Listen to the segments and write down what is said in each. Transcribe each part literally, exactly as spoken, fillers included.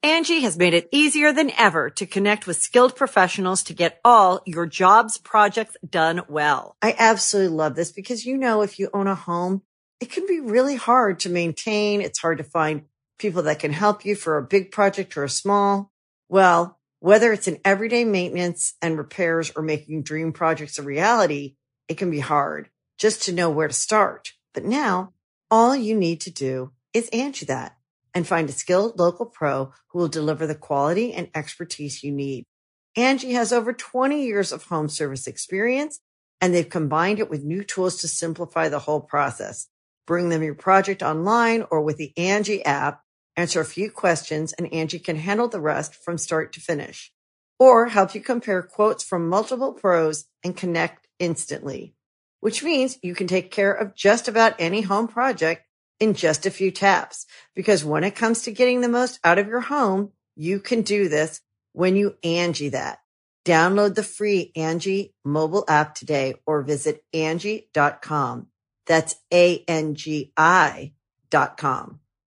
Angie has made it easier than ever to connect with skilled professionals to get all your jobs projects done well. I absolutely love this because, you know, if you own a home, it can be really hard to maintain. It's hard to find people that can help you for a big project or a small. Well, whether it's in everyday maintenance and repairs or making dream projects a reality, it can be hard just to know where to start. But now all you need to do is Angie that and find a skilled local pro who will deliver the quality and expertise you need. Angie has over twenty years of home service experience, and they've combined it with new tools to simplify the whole process. Bring them your project online or with the Angie app, answer a few questions, and Angie can handle the rest from start to finish. Or help you compare quotes from multiple pros and connect instantly, which means you can take care of just about any home project in just a few taps. Because when it comes to getting the most out of your home, you can do this when you Angie that. Download the free Angie mobile app today or visit Angie dot com. That's A N G I dot com.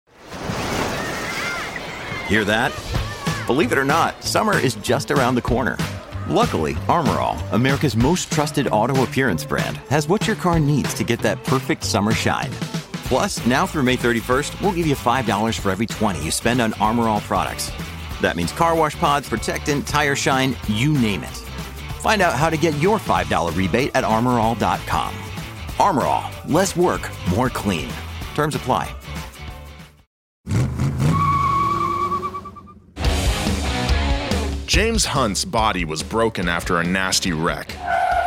Hear that? Believe it or not, summer is just around the corner. Luckily, Armor All, America's most trusted auto appearance brand, has what your car needs to get that perfect summer shine. Plus, now through May thirty-first, we'll give you five dollars for every twenty you spend on Armor All products. That means car wash pods, protectant, tire shine, you name it. Find out how to get your five dollars rebate at armor all dot com. Armor All, less work, more clean. Terms apply. James Hunt's body was broken after a nasty wreck.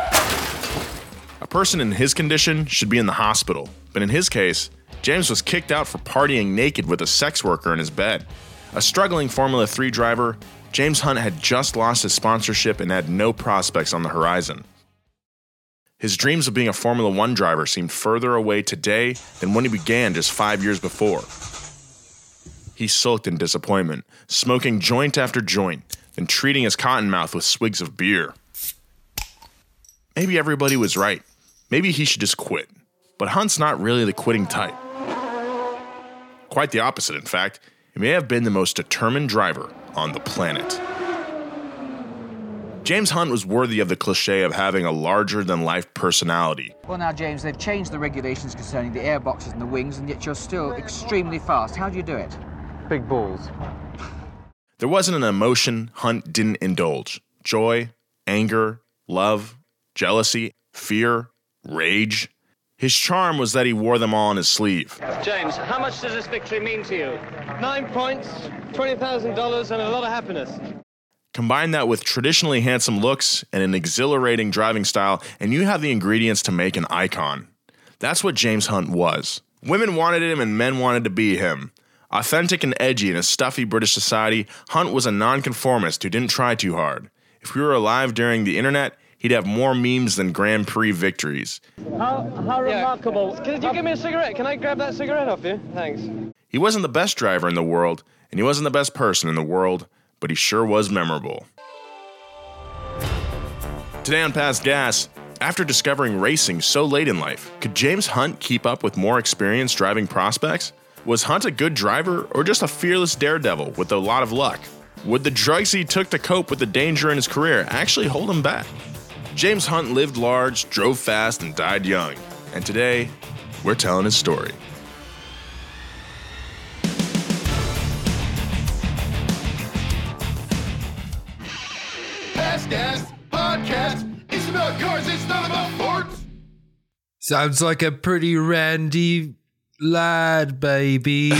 A person in his condition should be in the hospital, but in his case, James was kicked out for partying naked with a sex worker in his bed. A struggling Formula three driver, James Hunt had just lost his sponsorship and had no prospects on the horizon. His dreams of being a Formula one driver seemed further away today than when he began just five years before. He sulked in disappointment, smoking joint after joint, and treating his cottonmouth with swigs of beer. Maybe everybody was right. Maybe he should just quit. But Hunt's not really the quitting type. Quite the opposite, in fact. He may have been the most determined driver on the planet. James Hunt was worthy of the cliche of having a larger-than-life personality. Well now, James, they've changed the regulations concerning the airboxes and the wings, and yet you're still extremely fast. How do you do it? Big balls. There wasn't an emotion Hunt didn't indulge. Joy, anger, love, jealousy, fear, rage. His charm was that he wore them all on his sleeve. James, how much does this victory mean to you? Nine points, twenty thousand dollars, and a lot of happiness. Combine that with traditionally handsome looks and an exhilarating driving style, and you have the ingredients to make an icon. That's what James Hunt was. Women wanted him and men wanted to be him. Authentic and edgy in a stuffy British society, Hunt was a nonconformist who didn't try too hard. If we were alive during the internet, he'd have more memes than Grand Prix victories. How, how yeah. remarkable. Can you give me a cigarette? Can I grab that cigarette off you? Thanks. He wasn't the best driver in the world, and he wasn't the best person in the world, but he sure was memorable. Today on Past Gas, after discovering racing so late in life, could James Hunt keep up with more experienced driving prospects? Was Hunt a good driver or just a fearless daredevil with a lot of luck? Would the drugs he took to cope with the danger in his career actually hold him back? James Hunt lived large, drove fast, and died young. And today, we're telling his story. Past Gas Podcast. It's about cars, it's not about sports. Sounds like a pretty randy lad, baby.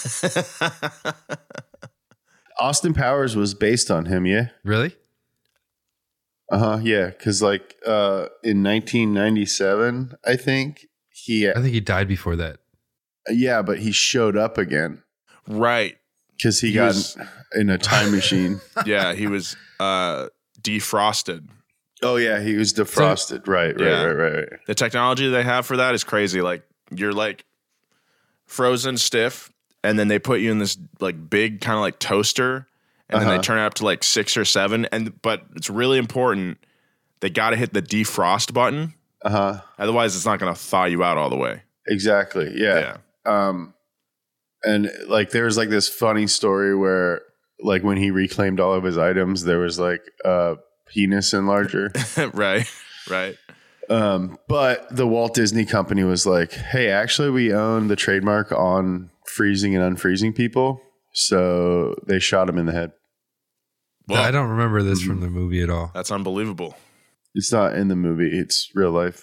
Austin Powers was based on him, yeah? Really? Uh-huh, yeah, because like uh, in nineteen ninety-seven, I think, he... I think he died before that. Yeah, but he showed up again. Right. Because he, he got was, in a time machine. Yeah, he was uh, defrosted. Oh, yeah, he was defrosted. So, right, right, yeah. right, right, right. The technology they have for that is crazy. Like, you're like frozen stiff, and then they put you in this like big kind of like toaster, and uh-huh. then they turn it up to like six or seven. And but it's really important. They got to hit the defrost button. Uh-huh. Otherwise, it's not going to thaw you out all the way. Exactly. Yeah. Yeah. Um, and like, there's like this funny story where like when he reclaimed all of his items, there was like a penis enlarger. right, right. Um, but the Walt Disney Company was like, hey, actually, we own the trademark on freezing and unfreezing people. So they shot him in the head. Well, I don't remember this from the movie at all. That's unbelievable. It's not in the movie. It's real life.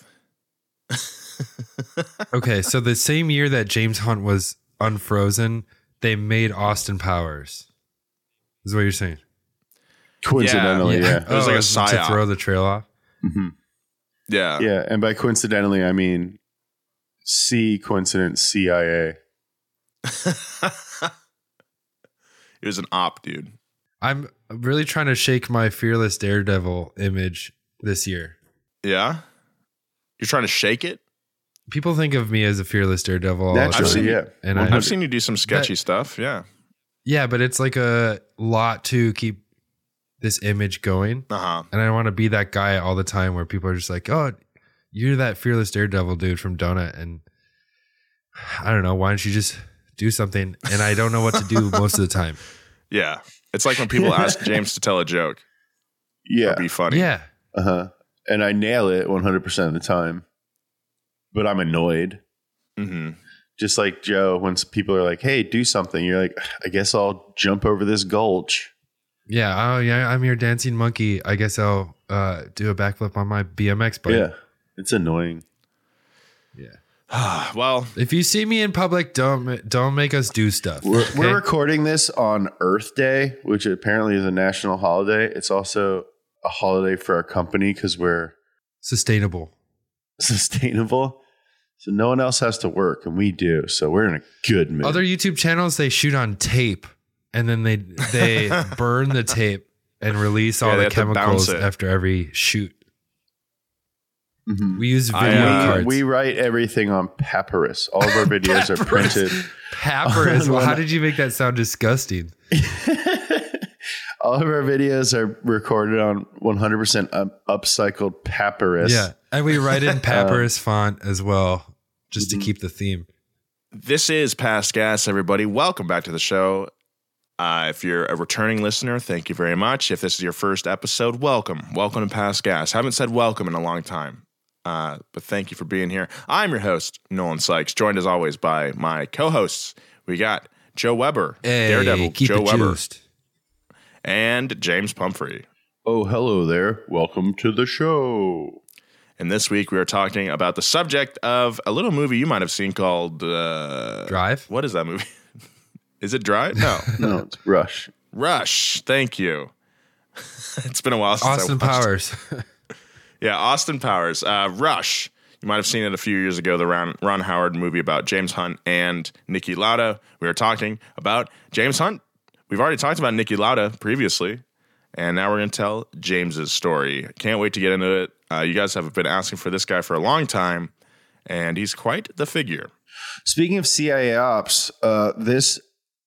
Okay, so the same year that James Hunt was unfrozen, they made Austin Powers. Is what you're saying? Coincidentally, yeah. It was like a to psyop. throw the trail off. Mm-hmm. Yeah. Yeah. And by coincidentally, I mean C coincidence C I A. It was an op, dude. I'm really trying to shake my fearless daredevil image this year. Yeah? You're trying to shake it? People think of me as a fearless daredevil. all the Naturally, time. yeah. And I've I, seen you do some sketchy that- stuff. Yeah. yeah, but it's like a lot to keep this image going. Uh-huh. And I want to be that guy all the time where people are just like, oh, you're that fearless daredevil dude from Donut. And I don't know, why don't you just do something? And I don't know what to do most of the time. Yeah. It's like when people ask James to tell a joke. Yeah. Or be funny. Yeah. Uh-huh. And I nail it one hundred percent of the time. But I'm annoyed. Mm-hmm. Just like Joe, when people are like, hey, do something. You're like, I guess I'll jump over this gulch. Yeah. Oh, yeah. I'm your dancing monkey. I guess I'll uh, do a backflip on my B M X bike. Yeah. It's annoying. Yeah. Well, if you see me in public, don't don't make us do stuff. We're, okay? we're recording this on Earth Day, which apparently is a national holiday. It's also a holiday for our company because we're sustainable. Sustainable. So no one else has to work, and we do. So we're in a good mood. Other YouTube channels, they shoot on tape, and then they they burn the tape and release all Yeah, they the have to bounce chemicals it. after every shoot. Mhm. We use I, video uh, cards. We write everything on papyrus. All of our videos are printed. Papyrus. Well, on- how did you make that sound disgusting? All of our videos are recorded on one hundred percent up- upcycled papyrus. Yeah, and we write in papyrus font as well, just Mhm. to keep the theme. this is Past Gas, everybody. Welcome back to the show. Uh, if you're a returning listener, thank you very much. If this is your first episode, welcome. Welcome to Past Gas. Haven't said welcome in a long time, uh, but thank you for being here. I'm your host, Nolan Sykes, joined as always by my co-hosts. We got Joe Weber, Hey, Daredevil keep Joe it Weber, juiced. and James Pumphrey. Oh, hello there. Welcome to the show. And this week we are talking about the subject of a little movie you might have seen called uh, Drive. What is that movie? Is it Drive? No. No, it's Rush. Rush. Thank you. It's been a while since Austin I watched Powers. Yeah, Austin Powers. Uh, Rush. You might have seen it a few years ago, the Ron, Ron Howard movie about James Hunt and Niki Lauda. We were talking about James Hunt. We've already talked about Niki Lauda previously, and now we're going to tell James's story. Can't wait to get into it. Uh, you guys have been asking for this guy for a long time, and he's quite the figure. Speaking of C I A ops, uh, this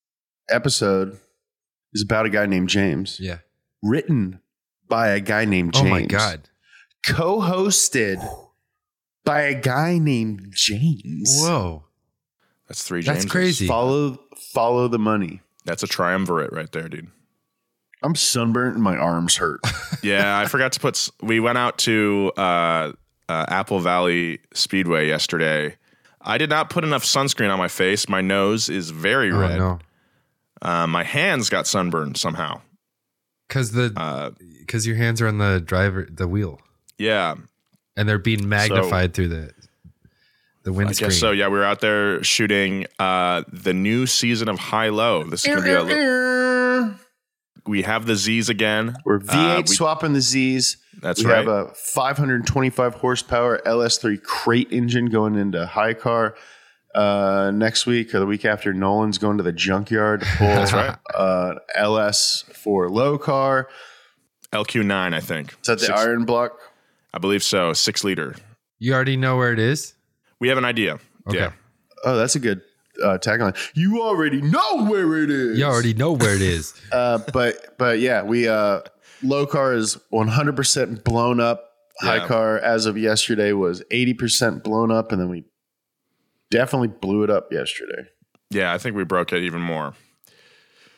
episode is about a guy named James. Yeah. Written by a guy named James. Oh my God. Co-hosted by a guy named James. Whoa. That's three That's Jameses. crazy. Follow, follow the money. That's a triumvirate right there, dude. I'm sunburnt and my arms hurt. Yeah, I forgot to put. s- We went out to uh, uh, Apple Valley Speedway yesterday. I did not put enough sunscreen on my face. My nose is very Oh red. no. Uh, my hands got sunburned somehow. Because the Uh, because your hands are on the driver the wheel yeah, and they're being magnified through the the I windscreen. guess so. Yeah, we were out there shooting uh, the new season of High Low. This is going to be a. Li- we have the Z's again. We're V eight Uh, we- swapping the Z's. That's we right. have a five hundred twenty-five horsepower L S three crate engine going into high car. Uh, next week or the week after, Nolan's going to the junkyard to pull That's right. uh, L S for low car. L Q nine, I think. Is that the Six- iron block? I believe so. Six liter. You already know where it is? We have an idea. Okay. Yeah. Oh, that's a good uh, tagline. You already know where it is. You already know where it is. Uh, but but yeah, we uh, low car is one hundred percent blown up. High Yeah. car as of yesterday was eighty percent blown up, and then we definitely blew it up yesterday. Yeah, I think we broke it even more.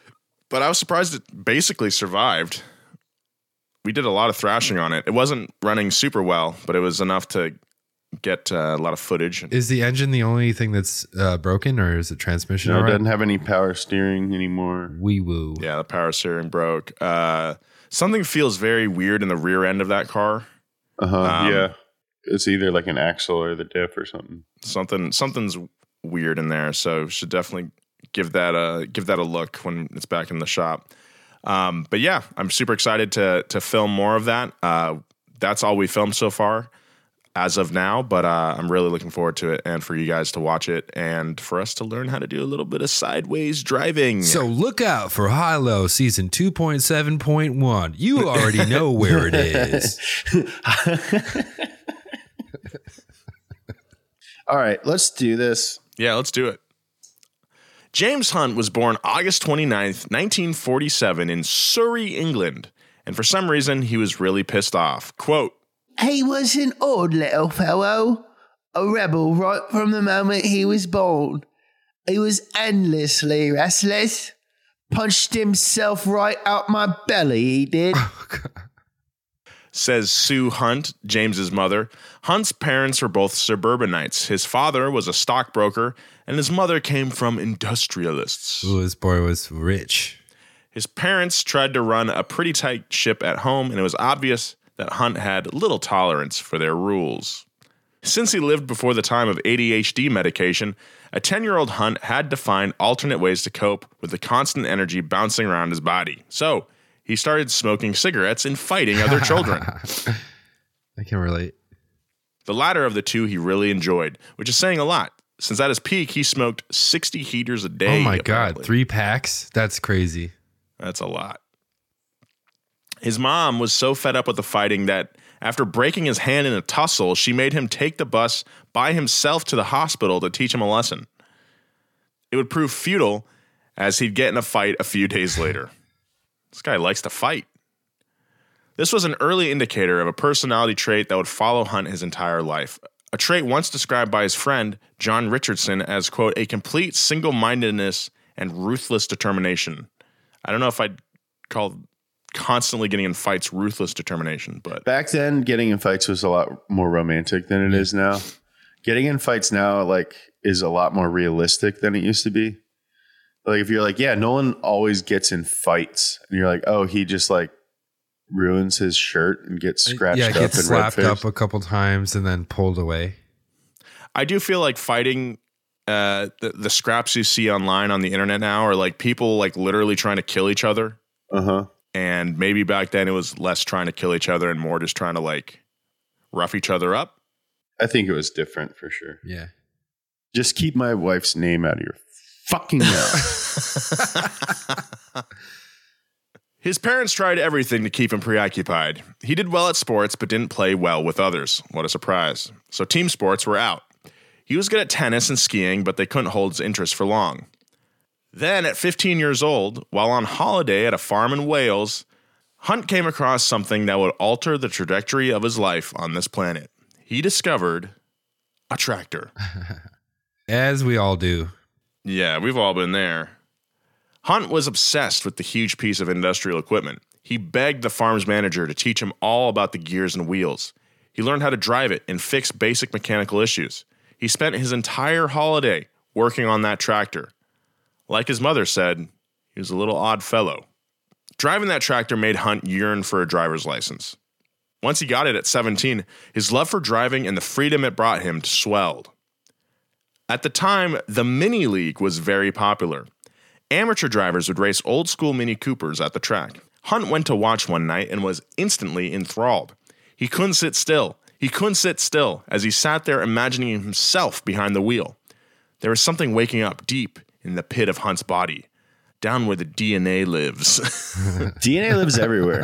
but I was surprised it basically survived. We did a lot of thrashing on it. It wasn't running super well, but it was enough to get uh, a lot of footage. Is the engine the only thing that's uh, broken, or is it transmission? No, it all right? doesn't have any power steering anymore. Wee woo. Yeah, the power steering broke. Uh, something feels very weird in the rear end of that car. Uh huh. Um, yeah, it's either like an axle or the diff or something. Something something's weird in there, so should definitely give that a give that a look when it's back in the shop. Um, but yeah, I'm super excited to to film more of that. Uh, that's all we filmed so far as of now, but uh, I'm really looking forward to it and for you guys to watch it and for us to learn how to do a little bit of sideways driving. So look out for High Low Season two point seven point one. You already know where it is. All right, let's do this. Yeah, let's do it. James Hunt was born August twenty-ninth, nineteen forty-seven in Surrey, England. And for some reason, he was really pissed off. Quote, "He was an odd little fellow, a rebel right from the moment he was born. He was endlessly restless, punched himself right out my belly, he did." Says Sue Hunt, James's mother. Hunt's parents were both suburbanites. His father was a stockbroker, and his mother came from industrialists. Ooh, this boy was rich. His parents tried to run a pretty tight ship at home, and it was obvious that Hunt had little tolerance for their rules. Since he lived before the time of A D H D medication, a ten-year-old Hunt had to find alternate ways to cope with the constant energy bouncing around his body. So he started smoking cigarettes and fighting other children. I can relate. The latter of the two he really enjoyed, which is saying a lot, since at his peak he smoked sixty heaters a day. Oh my apparently. God, three packs? That's crazy. That's a lot. His mom was so fed up with the fighting that after breaking his hand in a tussle, she made him take the bus by himself to the hospital to teach him a lesson. It would prove futile, as he'd get in a fight a few days later. This guy likes to fight. This was an early indicator of a personality trait that would follow Hunt his entire life. A trait once described by his friend, John Richardson, as, quote, a complete single-mindedness and ruthless determination. I don't know if I'd call constantly getting in fights ruthless determination, but back then getting in fights was a lot more romantic than it is now. Getting in fights now, like, is a lot more realistic than it used to be. Like, if you're like, yeah, Nolan always gets in fights, and you're like, oh, he just like ruins his shirt and gets scratched yeah, up gets and slapped red-faced. up a couple times and then pulled away. I do feel like fighting, uh, the, the scraps you see online on the internet now are like people like literally trying to kill each other. Uh-huh. And maybe back then it was less trying to kill each other and more just trying to like rough each other up. I think it was different for sure. Yeah. Just keep my wife's name out of your fucking mouth. His parents tried everything to keep him preoccupied. He did well at sports, but didn't play well with others. What a surprise. So team sports were out. He was good at tennis and skiing, but they couldn't hold his interest for long. Then, at fifteen years old, while on holiday at a farm in Wales, Hunt came across something that would alter the trajectory of his life on this planet. He discovered a tractor. As we all do. Yeah, we've all been there. Hunt was obsessed with the huge piece of industrial equipment. He begged the farm's manager to teach him all about the gears and wheels. He learned how to drive it and fix basic mechanical issues. He spent his entire holiday working on that tractor. Like his mother said, he was a little odd fellow. Driving that tractor made Hunt yearn for a driver's license. Once he got it at seventeen, his love for driving and the freedom it brought him swelled. At the time, the Mini League was very popular. Amateur drivers would race old-school Mini Coopers at the track. Hunt went to watch one night and was instantly enthralled. He couldn't sit still. He couldn't sit still as he sat there imagining himself behind the wheel. There was something waking up deep in the pit of Hunt's body, down where the D N A lives. D N A lives everywhere.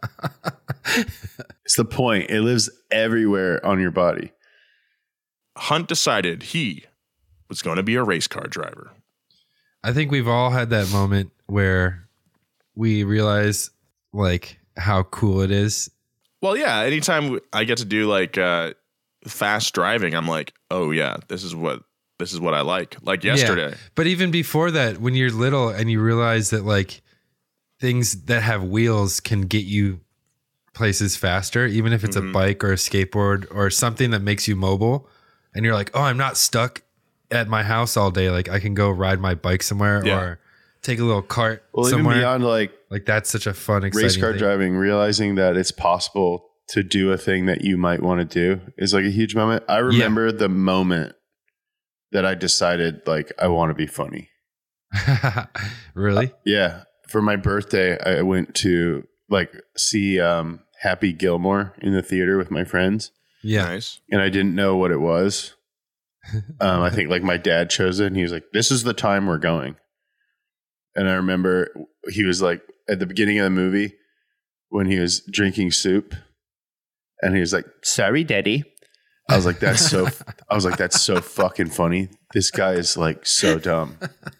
It's the point. It lives everywhere on your body. Hunt decided he was going to be a race car driver. I think we've all had that moment where we realize like how cool it is. Well, yeah. Anytime I get to do like uh, fast driving, I'm like, oh yeah, this is what this is what I like. Like yesterday. Yeah. But even before that, when you're little and you realize that like things that have wheels can get you places faster, even if it's mm-hmm. a bike or a skateboard or something that makes you mobile. And you're like, oh, I'm not stuck at my house all day. Like I can go ride my bike somewhere yeah. or take a little cart well, somewhere. Even beyond like, like that's such a fun, exciting race car thing. driving, realizing that it's possible to do a thing that you might want to do is like a huge moment. I remember yeah. the moment that I decided like I want to be funny. Really? Uh, yeah. For my birthday, I went to like see um, Happy Gilmore in the theater with my friends. Yeah. Nice. And I didn't know what it was. um, I think like my dad chose it and he was like, this is the time we're going. And I remember he was like at the beginning of the movie when he was drinking soup and he was like, sorry, daddy. I was like, that's so, I was like, that's so fucking funny. This guy is like so dumb.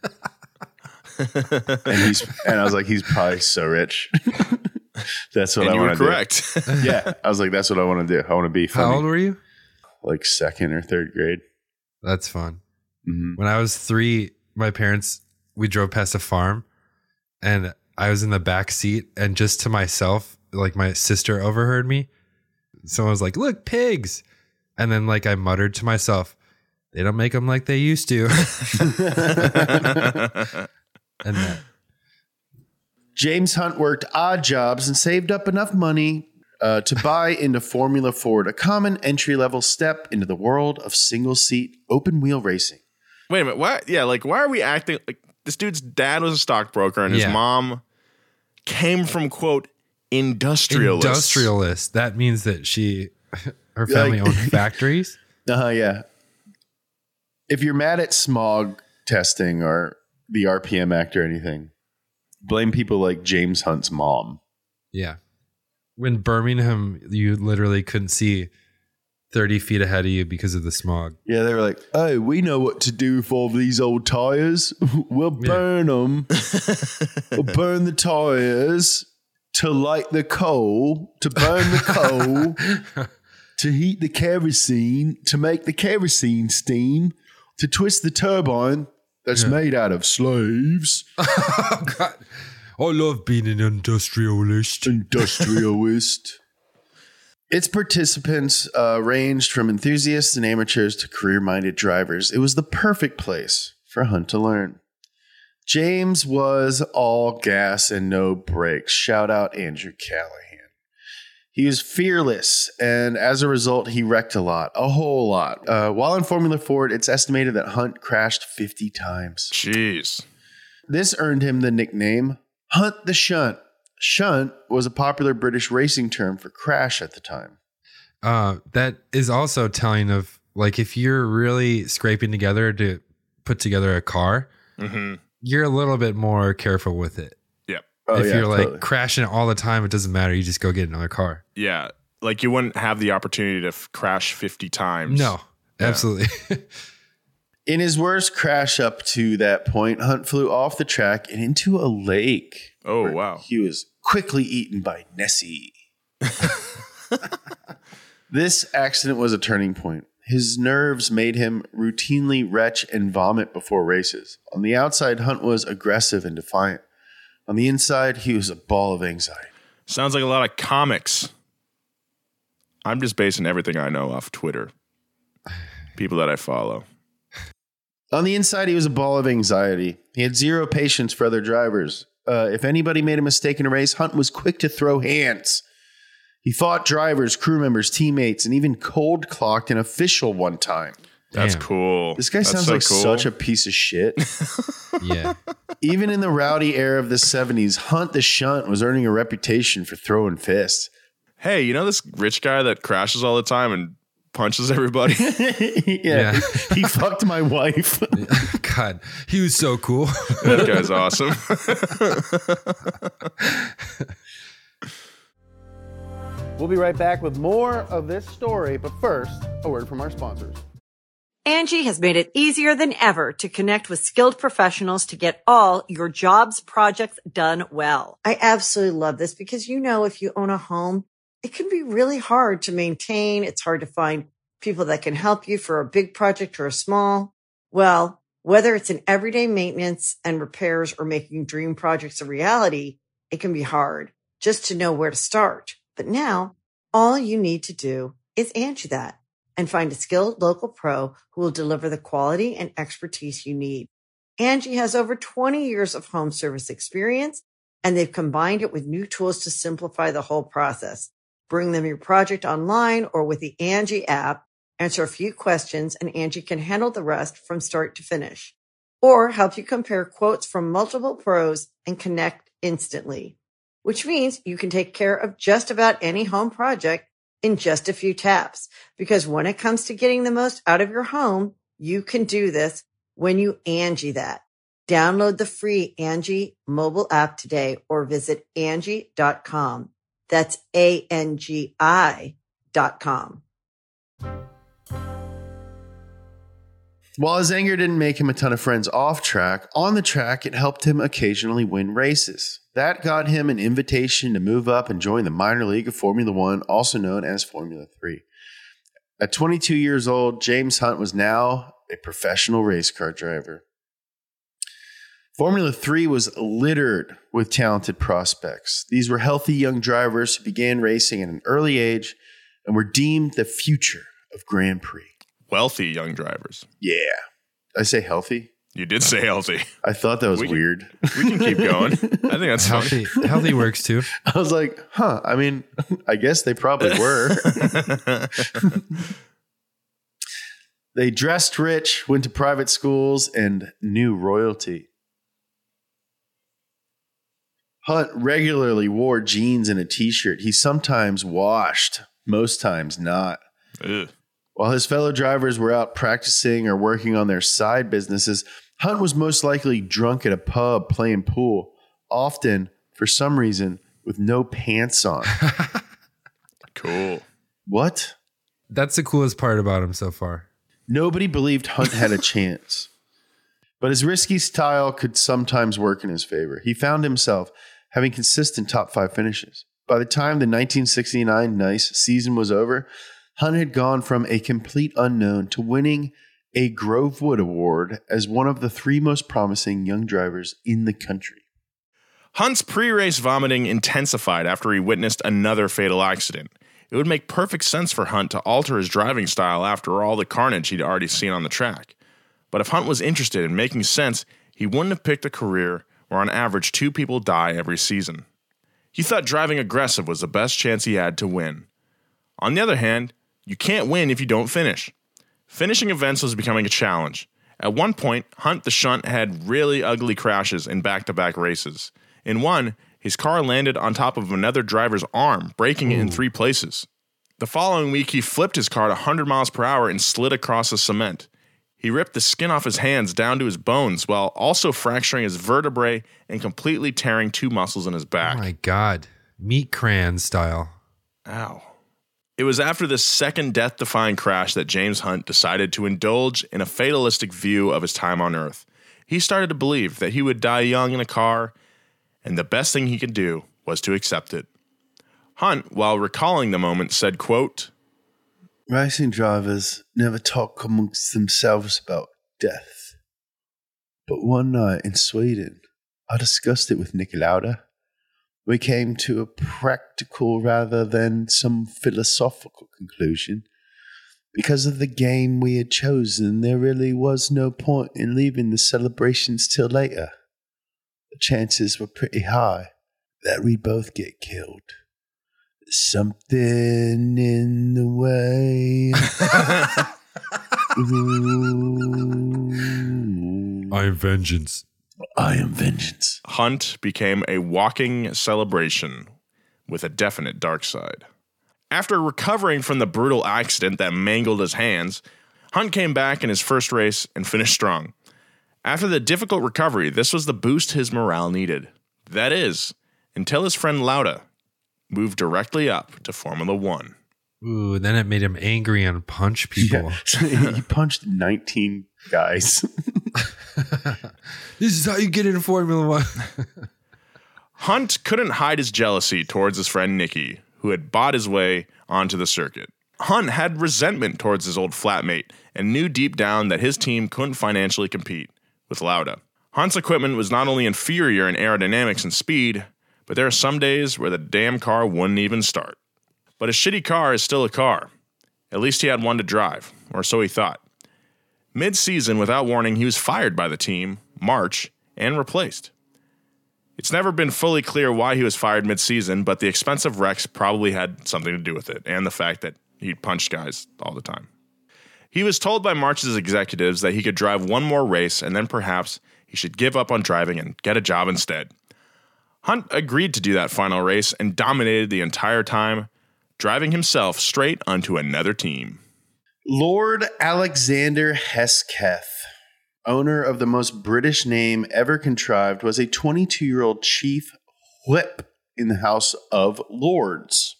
and he's, and I was like, he's probably so rich. That's what and I want to do. Correct. Yeah. I was like, that's what I want to do. I want to be funny. How old were you? Like second or third grade. That's fun. Mm-hmm. When I was three, my parents, we drove past a farm and I was in the back seat and just to myself, like my sister overheard me. Someone was like, look, pigs. And then like I muttered to myself, they don't make them like they used to. And that. James Hunt worked odd jobs and saved up enough money uh, to buy into Formula Ford, a common entry-level step into the world of single-seat open-wheel racing. Wait a minute. Why? Yeah, like why are we acting like this dude's dad was a stockbroker and his Yeah. mom came from, quote, industrialists. Industrialist. That means that she, her family Like- owned factories. Uh-huh, yeah. If you're mad at smog testing or the R P M Act or anything, blame people like James Hunt's mom. Yeah. When Birmingham, you literally couldn't see thirty feet ahead of you because of the smog. Yeah, they were like, oh, we know what to do with all these old tires. We'll burn them. We'll burn the tires to light the coal, to burn the coal, to heat the kerosene, to make the kerosene steam, to twist the turbine that's Yeah. made out of slaves. Oh, God. I love being an industrialist. Industrialist. Its participants uh, ranged from enthusiasts and amateurs to career-minded drivers. It was the perfect place for Hunt to learn. James was all gas and no brakes. Shout out Andrew Callahan. He was fearless, and as a result, he wrecked a lot, a whole lot. Uh, while in Formula Ford, it's estimated that Hunt crashed fifty times. Jeez. This earned him the nickname Hunt the Shunt. Shunt was a popular British racing term for crash at the time. Uh, that is also telling of, like, if you're really scraping together to put together a car, Mm-hmm. you're a little bit more careful with it. Yep. Oh, if yeah, you're like totally. crashing it all the time, it doesn't matter. You just go get another car. Yeah. Like you wouldn't have the opportunity to f- crash fifty times. No, Yeah. absolutely. In his worst crash up to that point, Hunt flew off the track and into a lake. Oh, where wow. He was quickly eaten by Nessie. This accident was a turning point. His nerves made him routinely retch and vomit before races. On the outside, Hunt was aggressive and defiant. On the inside, he was a ball of anxiety. Sounds like a lot of comics. I'm just basing everything I know off Twitter. People that I follow. On the inside, he was a ball of anxiety. He had zero patience for other drivers. Uh, if anybody made a mistake in a race, Hunt was quick to throw hands. He fought drivers, crew members, teammates, and even cold clocked an official one time. That's Damn. cool. This guy That's sounds so like cool. such a piece of shit. Yeah. Even in the rowdy era of the seventies, Hunt the Shunt was earning a reputation for throwing fists. Hey, you know this rich guy that crashes all the time and punches everybody? yeah, Yeah. He, he fucked my wife. God, he was so cool. That guy's awesome. We'll be right back with more of this story, but first, a word from our sponsors. Angie has made it easier than ever to connect with skilled professionals to get all your jobs projects done well. I absolutely love this because, you know, if you own a home, it can be really hard to maintain. It's hard to find people that can help you for a big project or a small. Well, whether it's in everyday maintenance and repairs or making dream projects a reality, it can be hard just to know where to start. But now all you need to do is Angie that and find a skilled local pro who will deliver the quality and expertise you need. Angie has over twenty years of home service experience, and they've combined it with new tools to simplify the whole process. Bring them your project online or with the Angie app, answer a few questions, and Angie can handle the rest from start to finish. Or help you compare quotes from multiple pros and connect instantly, which means you can take care of just about any home project in just a few taps. Because when it comes to getting the most out of your home, you can do this when you Angie that. Download the free Angie mobile app today or visit Angie dot com. That's A N G I dot com. While his anger didn't make him a ton of friends off track, on the track it helped him occasionally win races. That got him an invitation to move up and join the minor league of Formula One, also known as Formula Three. At twenty-two years old, James Hunt was now a professional race car driver. Formula Three was littered with talented prospects. These were healthy young drivers who began racing at an early age and were deemed the future of Grand Prix. Wealthy young drivers. Yeah. Did I say healthy? You did say healthy. I thought that was we can, weird. We can keep going. I think that's healthy. Funny. Healthy works too. I was like, huh. I mean, I guess they probably were. They dressed rich, went to private schools, and knew royalty. Hunt regularly wore jeans and a t-shirt. He sometimes washed, most times not. Ugh. While his fellow drivers were out practicing or working on their side businesses, Hunt was most likely drunk at a pub playing pool, often, for some reason, with no pants on. Cool. What? That's the coolest part about him so far. Nobody believed Hunt had a chance. But his risky style could sometimes work in his favor. He found himself having consistent top five finishes. By the time the nineteen sixty-nine Nice season was over, Hunt had gone from a complete unknown to winning a Grovewood Award as one of the three most promising young drivers in the country. Hunt's pre-race vomiting intensified after he witnessed another fatal accident. It would make perfect sense for Hunt to alter his driving style after all the carnage he'd already seen on the track. But if Hunt was interested in making sense, he wouldn't have picked a career where on average two people die every season. He thought driving aggressive was the best chance he had to win. On the other hand, you can't win if you don't finish. Finishing events was becoming a challenge. At one point, Hunt the Shunt had really ugly crashes in back-to-back races. In one, his car landed on top of another driver's arm, breaking it in three places. The following week, he flipped his car at one hundred miles per hour and slid across the cement. He ripped the skin off his hands down to his bones while also fracturing his vertebrae and completely tearing two muscles in his back. Oh my God. Meat crayon style. Ow. It was after this second death-defying crash that James Hunt decided to indulge in a fatalistic view of his time on Earth. He started to believe that he would die young in a car, and the best thing he could do was to accept it. Hunt, while recalling the moment, said, quote, "Racing drivers never talk amongst themselves about death. But one night in Sweden, I discussed it with Niki Lauda. We came to a practical rather than some philosophical conclusion. Because of the game we had chosen, there really was no point in leaving the celebrations till later. The chances were pretty high that we'd both get killed. Something in the way. I am vengeance. I am vengeance." Hunt became a walking celebration with a definite dark side. After recovering from the brutal accident that mangled his hands, Hunt came back in his first race and finished strong. After the difficult recovery, this was the boost his morale needed. That is, until his friend Lauda moved directly up to Formula One. Ooh, then it made him angry and punch people. Yeah. He punched nineteen guys. This is how you get into Formula One. Hunt couldn't hide his jealousy towards his friend Niki, who had bought his way onto the circuit. Hunt had resentment towards his old flatmate and knew deep down that his team couldn't financially compete with Lauda. Hunt's equipment was not only inferior in aerodynamics and speed, But there are some days where the damn car wouldn't even start. But a shitty car is still a car. At least he had one to drive, or so he thought. Mid-season, without warning, he was fired by the team, March, and replaced. It's never been fully clear why he was fired mid-season, but the expensive wrecks probably had something to do with it, and the fact that he punched guys all the time. He was told by March's executives that he could drive one more race, and then perhaps he should give up on driving and get a job instead. Hunt agreed to do that final race and dominated the entire time, driving himself straight onto another team. Lord Alexander Hesketh, owner of the most British name ever contrived, was a twenty-two-year-old chief whip in the House of Lords.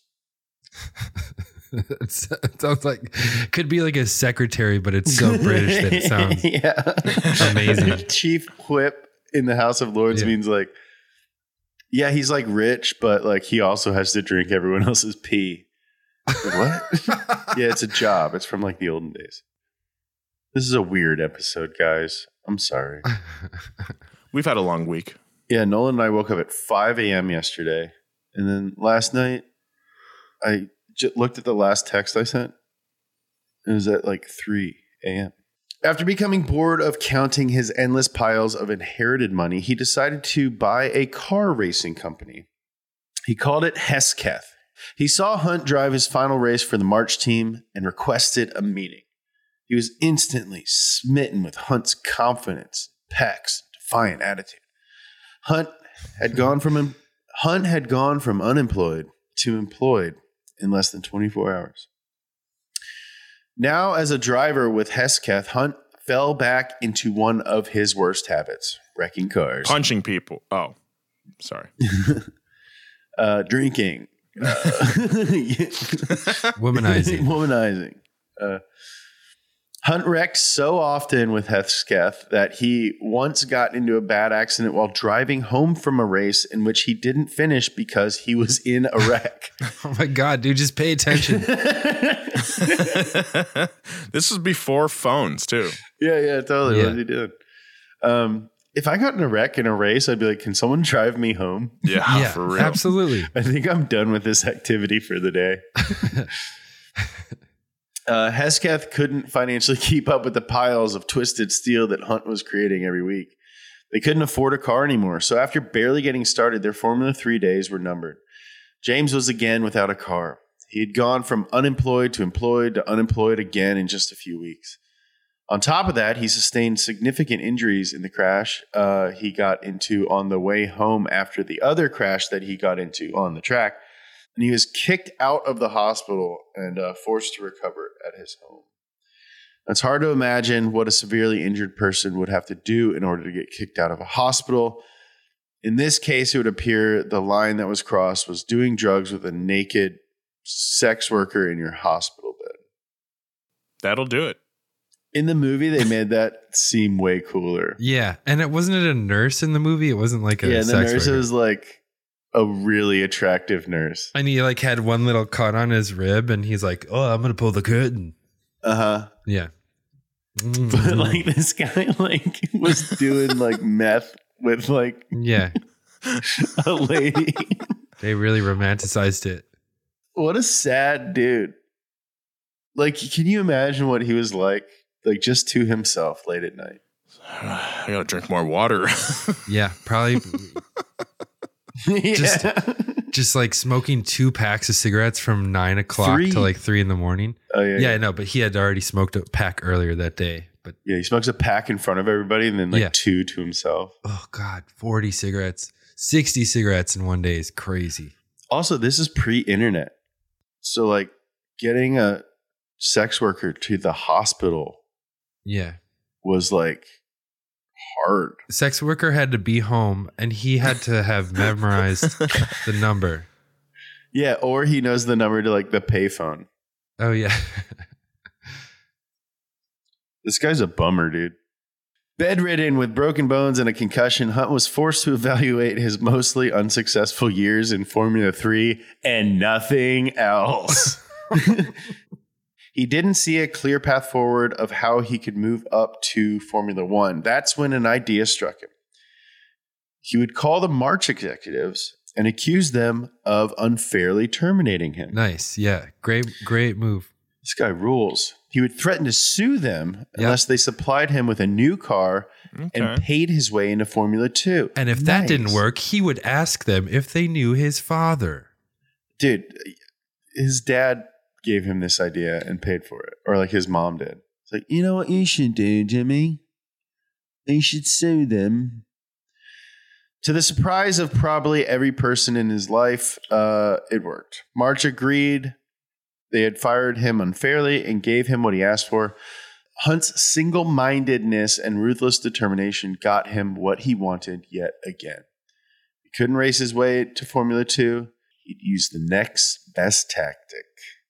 It sounds like, could be like a secretary, but it's so British that it sounds yeah. amazing. Chief whip in the House of Lords yeah. means like, yeah, he's like rich, but like he also has to drink everyone else's pee. What? Yeah, it's a job. It's from like the olden days. This is a weird episode, guys. I'm sorry. We've had a long week. Yeah, Nolan and I woke up at five a.m. yesterday. And then last night, I j- looked at the last text I sent. It was at like three a.m. After becoming bored of counting his endless piles of inherited money, he decided to buy a car racing company. He called it Hesketh. He saw Hunt drive his final race for the March team and requested a meeting. He was instantly smitten with Hunt's confidence, pecs, defiant attitude. Hunt had gone from Hunt had gone from unemployed to employed in less than twenty-four hours. Now, as a driver with Hesketh, Hunt fell back into one of his worst habits: wrecking cars, punching people. Oh, sorry. uh, drinking. Uh, womanizing. womanizing. Uh, Hunt wrecked so often with Hesketh that he once got into a bad accident while driving home from a race in which he didn't finish because he was in a wreck. Oh my God, dude, just pay attention. This was before phones, too. Yeah, yeah, totally. Yeah. What did he do? Um, if I got in a wreck in a race, I'd be like, can someone drive me home? Yeah, yeah, for real. Absolutely. I think I'm done with this activity for the day. uh, Hesketh couldn't financially keep up with the piles of twisted steel that Hunt was creating every week. They couldn't afford a car anymore. So after barely getting started, their Formula three days were numbered. James was again without a car. He had gone from unemployed to employed to unemployed again in just a few weeks. On top of that, he sustained significant injuries in the crash uh, he got into on the way home after the other crash that he got into on the track. And he was kicked out of the hospital and uh, forced to recover at his home. It's hard to imagine what a severely injured person would have to do in order to get kicked out of a hospital. In this case, it would appear the line that was crossed was doing drugs with a naked sex worker in your hospital bed. That'll do it. In the movie, they made that seem way cooler. Yeah, and it wasn't it a nurse in the movie? It wasn't like a yeah. And the sex nurse worker. was like a really attractive nurse, and he like had one little cut on his rib, and he's like, "Oh, I'm gonna pull the curtain." Uh huh. Yeah. But like this guy like was doing like meth with like yeah a lady. They really romanticized it. What a sad dude. Like, can you imagine what he was like? Like, just to himself late at night. I gotta drink more water. Yeah, probably. yeah. Just, just like smoking two packs of cigarettes from nine o'clock Three? to like three in the morning. Oh, yeah. Yeah, no, but he had already smoked a pack earlier that day. But Yeah, he smokes a pack in front of everybody and then like Yeah. two to himself. oh God, forty cigarettes, sixty cigarettes in one day is crazy. Also, this is pre-internet. So, like, getting a sex worker to the hospital Yeah. was like hard. Sex worker had to be home and he had to have memorized the number. Yeah, or he knows the number to like the payphone. Oh, yeah. This guy's a bummer, dude. Bedridden with broken bones and a concussion, Hunt was forced to evaluate his mostly unsuccessful years in Formula three and nothing else. He didn't see a clear path forward of how he could move up to Formula One. That's when an idea struck him. He would call the March executives and accused them of unfairly terminating him. Nice. Yeah. Great, great move. This guy rules. He would threaten to sue them unless yep. they supplied him with a new car okay. and paid his way into Formula Two. And if nice. that didn't work, he would ask them if they knew his father. Dude, his dad gave him this idea and paid for it. Or like his mom did. It's like, you know what you should do, Jimmy? You should sue them. To the surprise of probably every person in his life, uh, it worked. March agreed. They had fired him unfairly and gave him what he asked for. Hunt's single-mindedness and ruthless determination got him what he wanted yet again. He couldn't race his way to Formula Two. He'd use the next best tactic.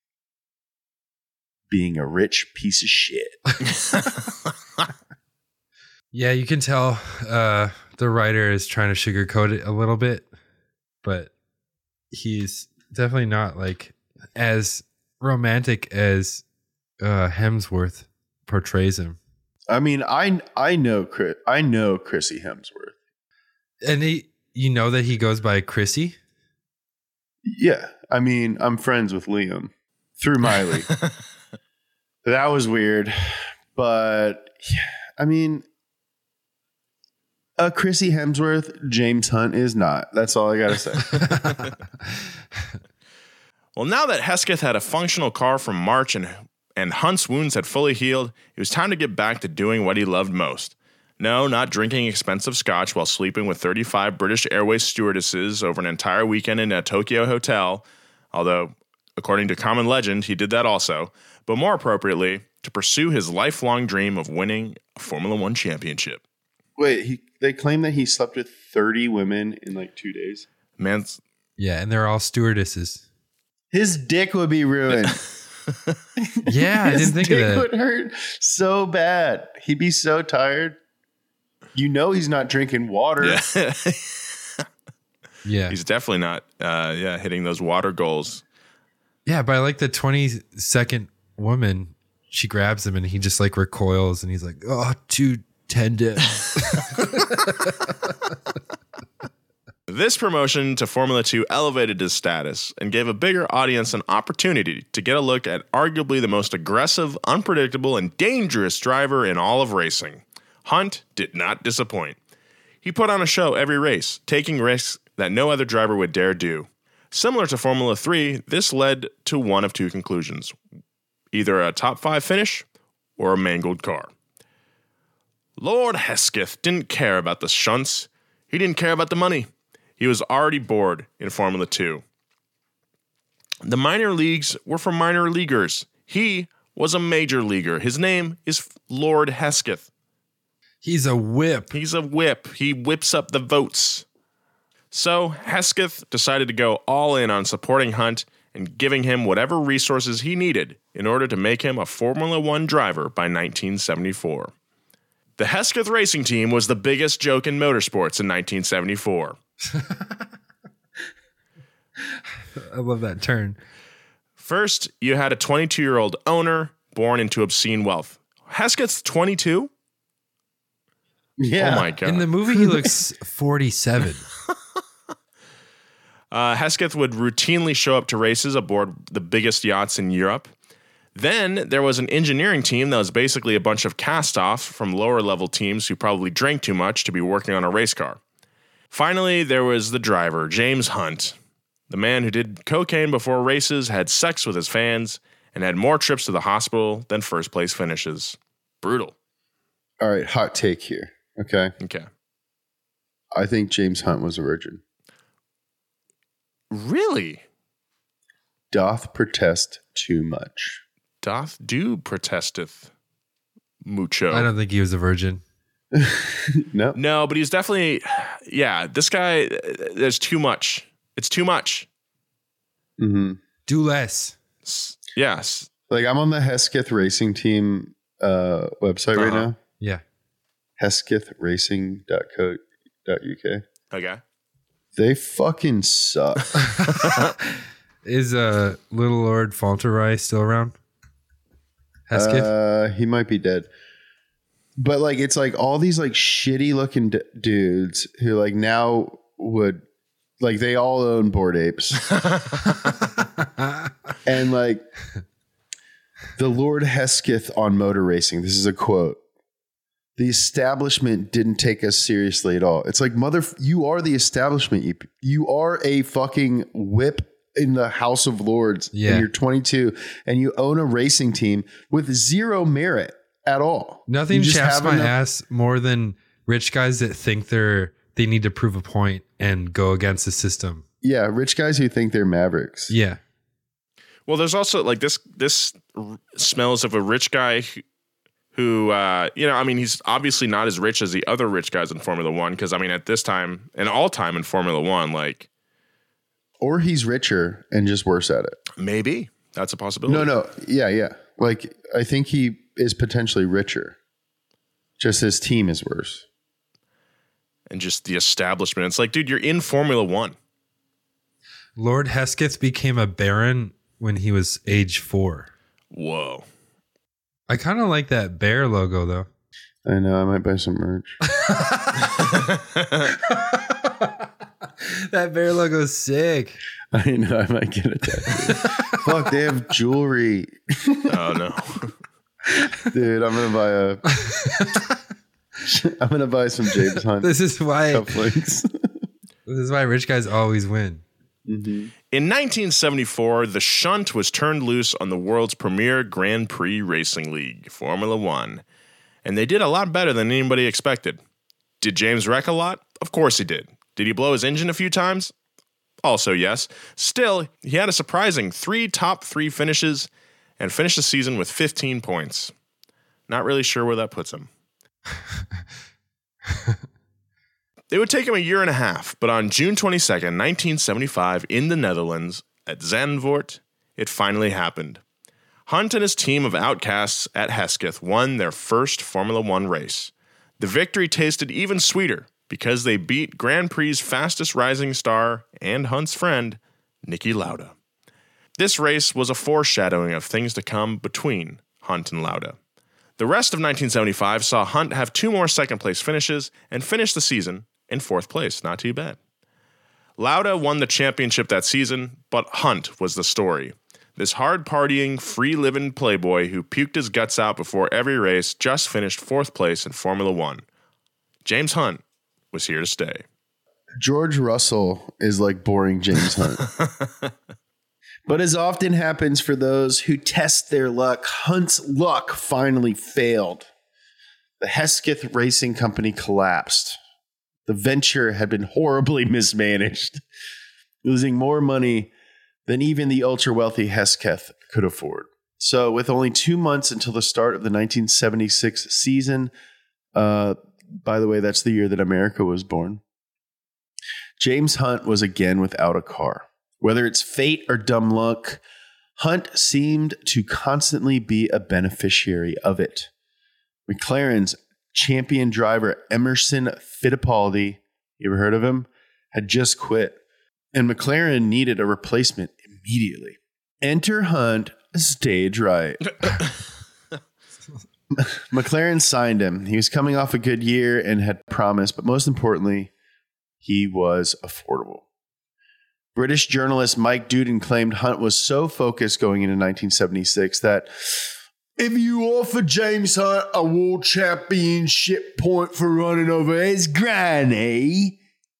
Being a rich piece of shit. Yeah, you can tell uh, the writer is trying to sugarcoat it a little bit, but he's definitely not like as romantic as uh, Hemsworth portrays him. I mean, I I know Chris, I know Chrissy Hemsworth, and he, you know that he goes by Chrissy. Yeah, I mean, I'm friends with Liam through Miley. That was weird, but I mean, a Chrissy Hemsworth, James Hunt is not. That's all I gotta say. Well, now that Hesketh had a functional car from March and, and Hunt's wounds had fully healed, it was time to get back to doing what he loved most. No, not drinking expensive scotch while sleeping with thirty-five British Airways stewardesses over an entire weekend in a Tokyo hotel, although, according to common legend, he did that also, but more appropriately, to pursue his lifelong dream of winning a Formula One championship. Wait, he, they claim that he slept with thirty women in like two days? Man's Yeah, and they're all stewardesses. His dick would be ruined. Yeah, I didn't think of that. His dick would hurt so bad. He'd be so tired. You know he's not drinking water. Yeah. Yeah. He's definitely not uh, yeah, hitting those water goals. Yeah, but I like the twenty-second woman. She grabs him and he just like recoils and he's like, oh, too tender. This promotion to Formula Two elevated his status and gave a bigger audience an opportunity to get a look at arguably the most aggressive, unpredictable, and dangerous driver in all of racing. Hunt did not disappoint. He put on a show every race, taking risks that no other driver would dare do. Similar to Formula Three, this led to one of two conclusions. Either a top five finish or a mangled car. Lord Hesketh didn't care about the shunts. He didn't care about the money. He was already bored in Formula Two. The minor leagues were for minor leaguers. He was a major leaguer. His name is Lord Hesketh. He's a whip. He's a whip. He whips up the votes. So Hesketh decided to go all in on supporting Hunt and giving him whatever resources he needed in order to make him a Formula One driver by nineteen seventy-four. The Hesketh Racing Team was the biggest joke in motorsports in nineteen seventy-four. I love that turn. First, you had a twenty-two-year-old owner born into obscene wealth. Hesketh's twenty-two? Yeah. Oh my God. In the movie, he looks forty-seven. uh, Hesketh would routinely show up to races aboard the biggest yachts in Europe. Then there was an engineering team that was basically a bunch of cast-offs from lower-level teams who probably drank too much to be working on a race car. Finally, there was the driver, James Hunt, the man who did cocaine before races, had sex with his fans, and had more trips to the hospital than first-place finishes. Brutal. All right, hot take here, okay? Okay. I think James Hunt was a virgin. Really? Doth protest too much. Doth do protesteth mucho. I don't think he was a virgin. No. No, but he's definitely, yeah, this guy, there's too much. It's too much. Mm-hmm. Do less. Yes. Like I'm on the Hesketh Racing Team uh, website uh-huh. right now. Yeah. hesketh racing dot co dot u k. Okay. They fucking suck. Is uh, Little Lord Fauntleroy still around? Hesketh? Uh, he might be dead. But like, it's like all these like shitty looking d- dudes who like now would Like they all own Bored Apes. And like the Lord Hesketh on motor racing. This is a quote. The establishment didn't take us seriously at all. It's like, mother, you are the establishment. You, you are a fucking whip in the House of Lords. Yeah. And you're twenty-two and you own a racing team with zero merit at all. Nothing You just chaps have my enough- ass more than rich guys that think they're they need to prove a point and go against the system. Yeah, rich guys who think they're mavericks. Yeah. Well, there's also like this. This r- smells of a rich guy who, who uh, you know, I mean, he's obviously not as rich as the other rich guys in Formula One. Because I mean, at this time and all time in Formula One, like, or he's richer and just worse at it. Maybe that's a possibility. No, no, yeah, yeah. Like I think he is potentially richer. Just his team is worse. And just the establishment. It's like, dude, you're in Formula One. Lord Hesketh became a baron when he was age four. Whoa. I kind of like that bear logo, though. I know. I might buy some merch. That bear logo is sick. I know. I might get it. Fuck, they have jewelry. Oh, no. Dude, I'm going to buy a... I'm going to buy some James Hunt. This is why... Cufflinks. This is why rich guys always win. Mm-hmm. In nineteen seventy-four, the shunt was turned loose on the world's premier Grand Prix racing league, Formula One. And they did a lot better than anybody expected. Did James wreck a lot? Of course he did. Did he blow his engine a few times? Also, yes. Still, he had a surprising three top three finishes and finished the season with fifteen points. Not really sure where that puts him. It would take him a year and a half, but on June twenty-second, nineteen seventy-five, in the Netherlands, at Zandvoort, it finally happened. Hunt and his team of outcasts at Hesketh won their first Formula One race. The victory tasted even sweeter because they beat Grand Prix's fastest rising star and Hunt's friend, Niki Lauda. This race was a foreshadowing of things to come between Hunt and Lauda. The rest of nineteen seventy-five saw Hunt have two more second-place finishes and finish the season in fourth place. Not too bad. Lauda won the championship that season, but Hunt was the story. This hard-partying, free-living playboy who puked his guts out before every race just finished fourth place in Formula One. James Hunt was here to stay. George Russell is like boring James Hunt. But as often happens for those who test their luck, Hunt's luck finally failed. The Hesketh Racing Company collapsed. The venture had been horribly mismanaged, losing more money than even the ultra-wealthy Hesketh could afford. So with only two months until the start of the nineteen seventy-six season, uh, by the way, that's the year that America was born, James Hunt was again without a car. Whether it's fate or dumb luck, Hunt seemed to constantly be a beneficiary of it. McLaren's champion driver Emerson Fittipaldi, you ever heard of him, had just quit, and McLaren needed a replacement immediately. Enter Hunt, stage right. McLaren signed him. He was coming off a good year and had promised, but most importantly, he was affordable. British journalist Mike Duden claimed Hunt was so focused going into nineteen seventy-six that if you offer James Hunt a world championship point for running over his granny,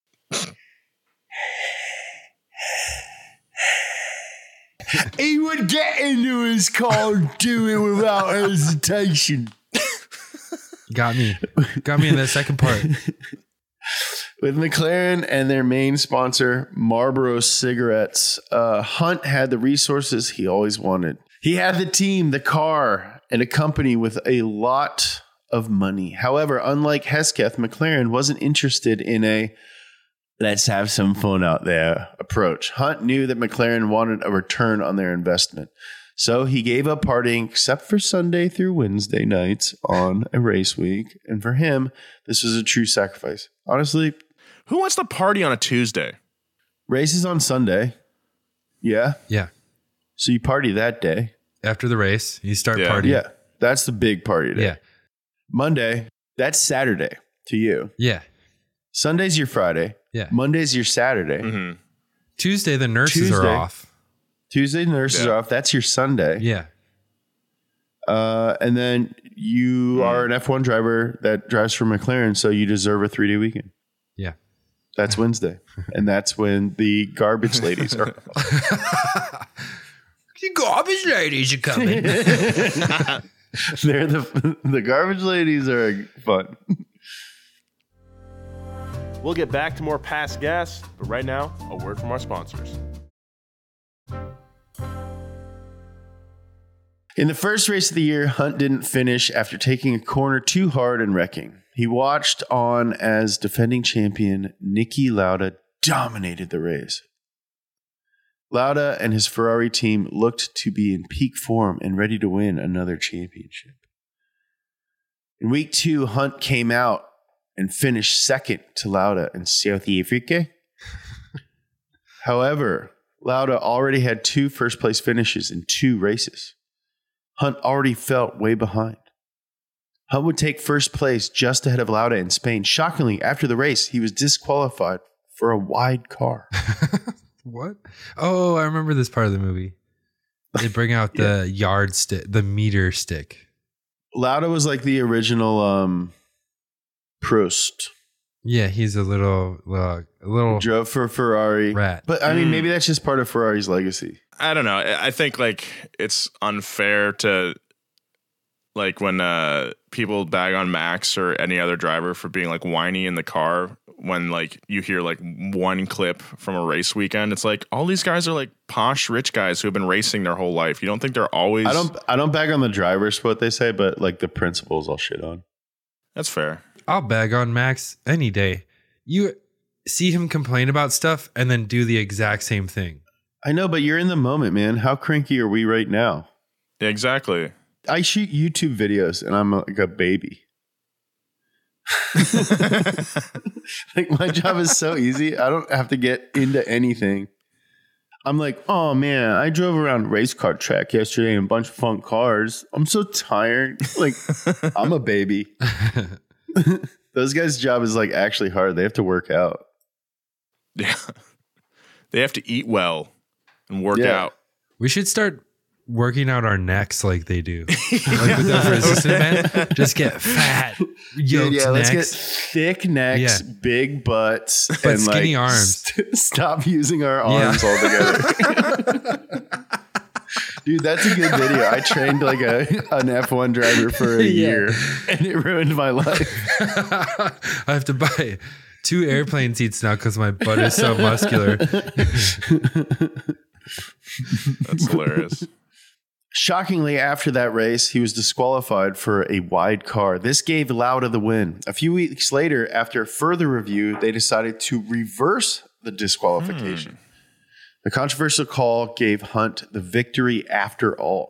he would get into his car and do it without hesitation. Got me. Got me in that second part. With McLaren and their main sponsor, Marlboro Cigarettes, uh, Hunt had the resources he always wanted. He had the team, the car, and a company with a lot of money. However, unlike Hesketh, McLaren wasn't interested in a let's have some fun out there approach. Hunt knew that McLaren wanted a return on their investment. So he gave up partying except for Sunday through Wednesday nights on a race week. And for him, this was a true sacrifice. Honestly, who wants to party on a Tuesday? Races on Sunday. Yeah. Yeah. So you party that day. After the race, you start Yeah. partying. Yeah. That's the big party day. Yeah. Monday, that's Saturday to you. Yeah. Sunday's your Friday. Yeah. Monday's your Saturday. Mm-hmm. Tuesday, the nurses Tuesday. are off. Tuesday, the nurses Yeah. are off. That's your Sunday. Yeah. Uh, and then you Mm. are an F one driver that drives for McLaren, so you deserve a three day weekend. Yeah. That's Wednesday. And that's when the garbage ladies are off. The garbage ladies are coming. They're the the garbage ladies are fun. We'll get back to more Past Gas, but right now, a word from our sponsors. In the first race of the year, Hunt didn't finish after taking a corner too hard and wrecking. He watched on as defending champion Niki Lauda dominated the race. Lauda and his Ferrari team looked to be in peak form and ready to win another championship. In week two, Hunt came out and finished second to Lauda in South Africa. However, Lauda already had two first-place finishes in two races. Hunt already felt way behind. Hunt would take first place just ahead of Lauda in Spain. Shockingly, after the race, he was disqualified for a wide car. What? Oh, I remember this part of the movie. They bring out the yeah. yard stick, the meter stick. Lauda was like the original um, Proust. Yeah, he's a little, uh, a little drove for Ferrari rat. But I mean, Mm. maybe that's just part of Ferrari's legacy. I don't know. I I think like it's unfair to like when uh, people bag on Max or any other driver for being like whiny in the car when like you hear like one clip from a race weekend. It's like all these guys are like posh rich guys who have been racing their whole life. You don't think they're always? I don't. I don't bag on the drivers for what they say, but like the principles, I'll shit on. That's fair. I'll bag on Max any day. You see him complain about stuff and then do the exact same thing. I know, but you're in the moment, man. How cranky are we right now? Yeah, exactly. I shoot YouTube videos and I'm like a baby. Like my job is so easy. I don't have to get into anything. I'm like, oh man, I drove around a race car track yesterday in a bunch of fun cars. I'm so tired. Like, I'm a baby. Those guys' job is like actually hard. They have to work out. Yeah. They have to eat well and work Yeah. out. We should start working out our necks like they do. Like with the resistance event. Just get fat, yoked Dude, yeah, let's necks. get thick necks, Yeah. big butts, But and skinny like arms. st- stop using our Yeah. arms altogether. Dude, that's a good video. I trained like a an F one driver for a Yeah. year, and it ruined my life. I have to buy two airplane seats now because my butt is so muscular. That's hilarious. Shockingly, after that race, he was disqualified for a wide car. This gave Lauda the win. A few weeks later, after further review, they decided to reverse the disqualification. Hmm. The controversial call gave Hunt the victory after all.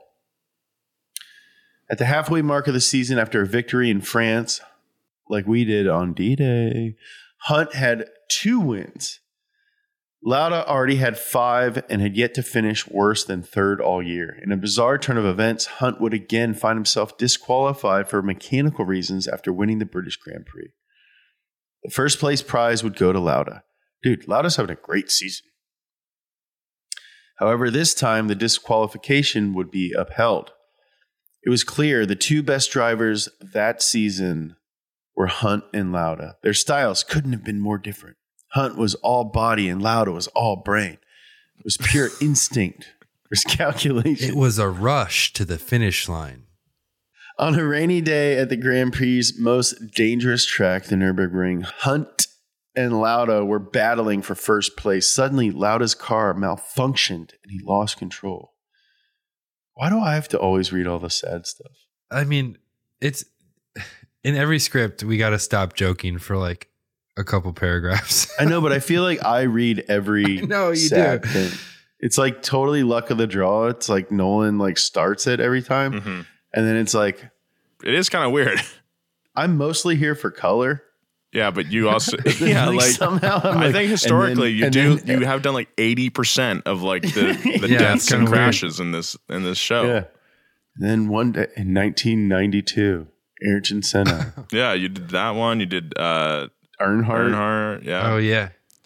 At the halfway mark of the season, after a victory in France, like we did on D-Day, Hunt had two wins. Lauda already had five and had yet to finish worse than third all year. In a bizarre turn of events, Hunt would again find himself disqualified for mechanical reasons after winning the British Grand Prix. The first place prize would go to Lauda. Dude, Lauda's having a great season. However, this time the disqualification would be upheld. It was clear the two best drivers that season were Hunt and Lauda. Their styles couldn't have been more different. Hunt was all body and Lauda was all brain. It was pure instinct. It was calculation. It was a rush to the finish line. On a rainy day at the Grand Prix's most dangerous track, the Nürburgring, Hunt and Lauda were battling for first place. Suddenly, Lauda's car malfunctioned and he lost control. Why do I have to always read all the sad stuff? I mean, it's in every script, we got to stop joking for like a couple paragraphs. I know, but I feel like I read every No, you sad do. thing. It's like totally luck of the draw. It's like Nolan like starts it every time. Mm-hmm. And then it's like, it is kind of weird. I'm mostly here for color. Yeah, but you also, yeah, like, like somehow I'm I like- think historically and you then- do, and then- you have done like eighty percent of like the, the Yeah, deaths it's and kinda weird. crashes in this, in this show. Yeah. And then one day in nineteen ninety-two, Ayrton Senna, Yeah, you did that one. You did uh, Earnhardt. Earnhardt. Yeah. Oh, yeah.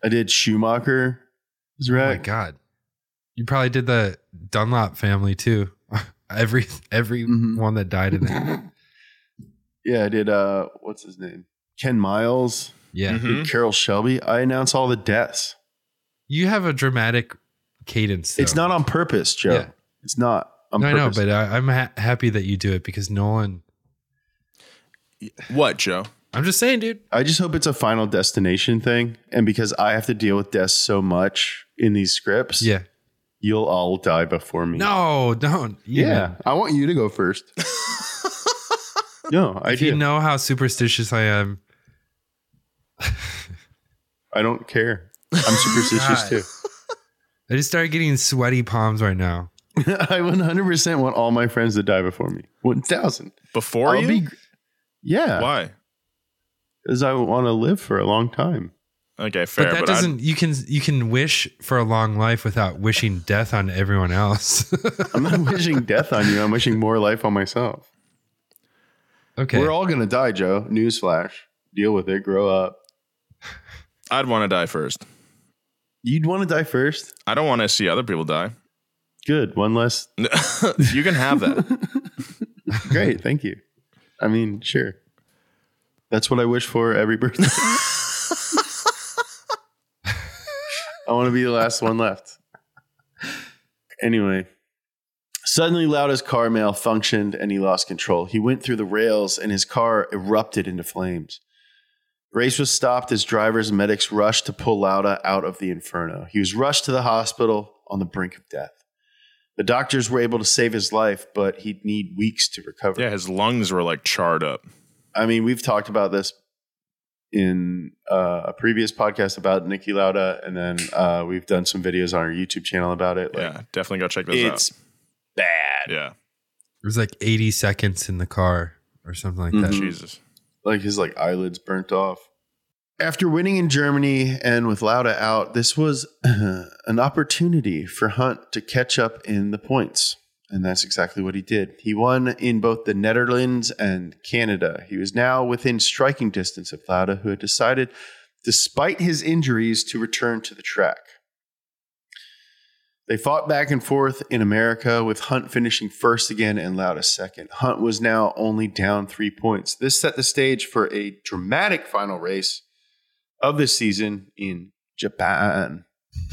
I did Schumacher. Was Oh right. my God. You probably did the Dunlop family too. every every Mhm. one that died in there. Yeah, I did. Uh, what's his name? Ken Miles. Yeah. Mhm. Did Carol Shelby. I announced all the deaths. You have a dramatic cadence. Though. It's not on purpose, Joe. Yeah. It's not on No, I know, purpose. but I, I'm ha- happy that you do it because Nolan. What, Joe? I'm just saying, dude. I just hope it's a Final Destination thing, and because I have to deal with death so much in these scripts, Yeah. you'll all die before me. No, don't. Yeah, I want you to go first. No, I If do. you know how superstitious I am. I don't care. I'm superstitious God. too. I just started getting sweaty palms right now. I one hundred percent want all my friends to die before me. one thousand. Before I'll you? be. Yeah. Why? Because I want to live for a long time. Okay, fair. But that but doesn't. You can you can wish for a long life without wishing death on everyone else. I'm not wishing death on you. I'm wishing more life on myself. Okay. We're all going to die, Joe. Newsflash. Deal with it. Grow up. I'd want to die first. You'd want to die first? I don't want to see other people die. Good. One less. You can have that. Great. Thank you. I mean, sure. That's what I wish for every birthday. I want to be the last one left. Anyway, suddenly Lauda's car malfunctioned and he lost control. He went through the rails and his car erupted into flames. The race was stopped as drivers and medics rushed to pull Lauda out of the inferno. He was rushed to the hospital on the brink of death. The doctors were able to save his life, but he'd need weeks to recover. Yeah, his lungs were like charred up. I mean, we've talked about this in uh, a previous podcast about Niki Lauda, and then uh, we've done some videos on our YouTube channel about it. Like, Yeah, definitely go check those out. it's bad. Yeah. It was like eighty seconds in the car or something like that. Mhm. Jesus. Like his like eyelids burnt off. After winning in Germany and with Lauda out, this was uh, an opportunity for Hunt to catch up in the points. And that's exactly what he did. He won in both the Netherlands and Canada. He was now within striking distance of Lauda, who had decided, despite his injuries, to return to the track. They fought back and forth in America, with Hunt finishing first again and Lauda second. Hunt was now only down three points. This set the stage for a dramatic final race of the season in Japan.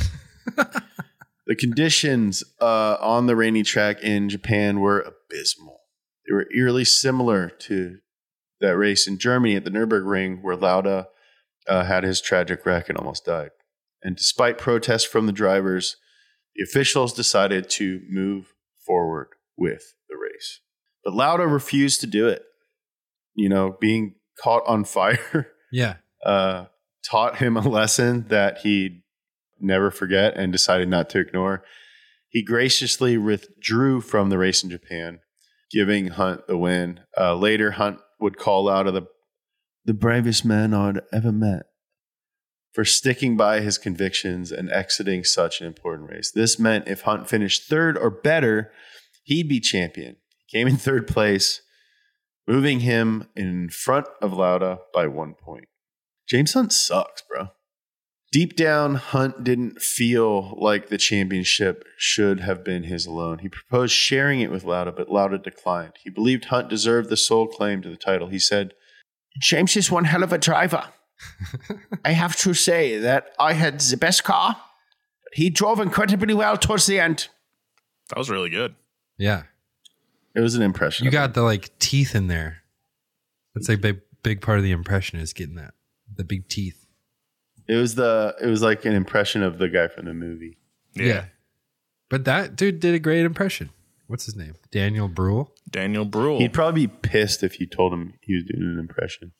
The conditions uh, on the rainy track in Japan were abysmal. They were eerily similar to that race in Germany at the Nürburgring, where Lauda uh, had his tragic wreck and almost died. And despite protests from the drivers, the officials decided to move forward with the race. But Lauda refused to do it. You know, being caught on fire Yeah. uh, taught him a lesson that he'd never forget and decided not to ignore. He graciously withdrew from the race in Japan, giving Hunt the win. Uh, later, Hunt would call out of the the bravest man I'd ever met for sticking by his convictions and exiting such an important race. This meant if Hunt finished third or better, he'd be champion. He came in third place, moving him in front of Lauda by one point. James Hunt sucks, bro. Deep down, Hunt didn't feel like the championship should have been his alone. He proposed sharing it with Lauda, but Lauda declined. He believed Hunt deserved the sole claim to the title. He said, "James is one hell of a driver. I have to say that I had the best car, but he drove incredibly well towards the end." That was really good. Yeah. It was an impression. You of got him. the like teeth in there. That's like a big, big part of the impression is getting that. The big teeth. It was the. It was like an impression of the guy from the movie. Yeah. But that dude did a great impression. What's his name? Daniel Bruhl? Daniel Bruhl. He'd probably be pissed if you told him he was doing an impression.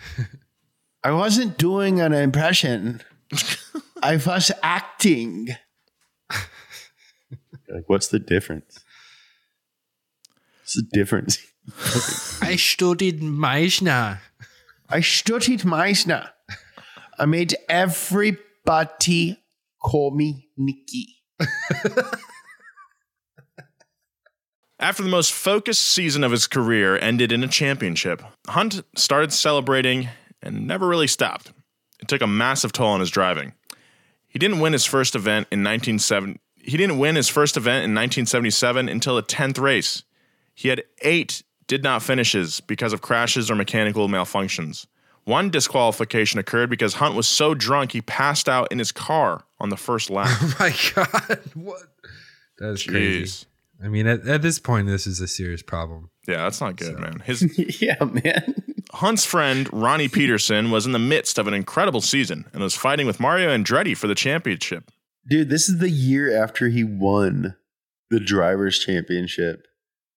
I wasn't doing an impression. I was acting. Like, what's the difference? What's the difference? I studied Meisner. I studied Meisner. I made everybody call me Nikki. After the most focused season of his career ended in a championship, Hunt started celebrating and never really stopped. It took a massive toll on his driving. He didn't win his first event in nineteen seventy. He didn't win his first event in nineteen seventy-seven until the tenth race. He had eight did not finishes because of crashes or mechanical malfunctions. One disqualification occurred because Hunt was so drunk he passed out in his car on the first lap. Oh my God. What? That's Jeez. crazy. I mean, at, at this point, this is a serious problem. Yeah, that's not good, so. man. His yeah, man. Hunt's friend, Ronnie Peterson, was in the midst of an incredible season and was fighting with Mario Andretti for the championship. Dude, this is the year after he won the Drivers' Championship.